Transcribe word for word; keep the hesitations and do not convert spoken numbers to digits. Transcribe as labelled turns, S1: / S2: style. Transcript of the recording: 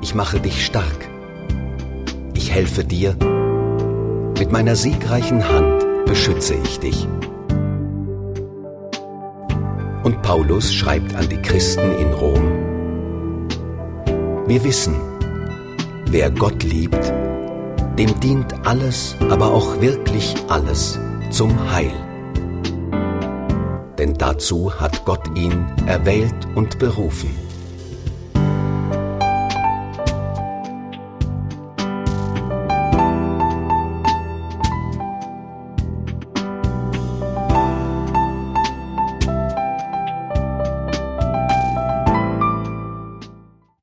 S1: ich mache dich stark. Ich helfe dir, mit meiner siegreichen Hand beschütze ich dich. Und Paulus schreibt an die Christen in Rom: Wir wissen, wer Gott liebt, dem dient alles, aber auch wirklich alles zum Heil. Denn dazu hat Gott ihn erwählt und berufen.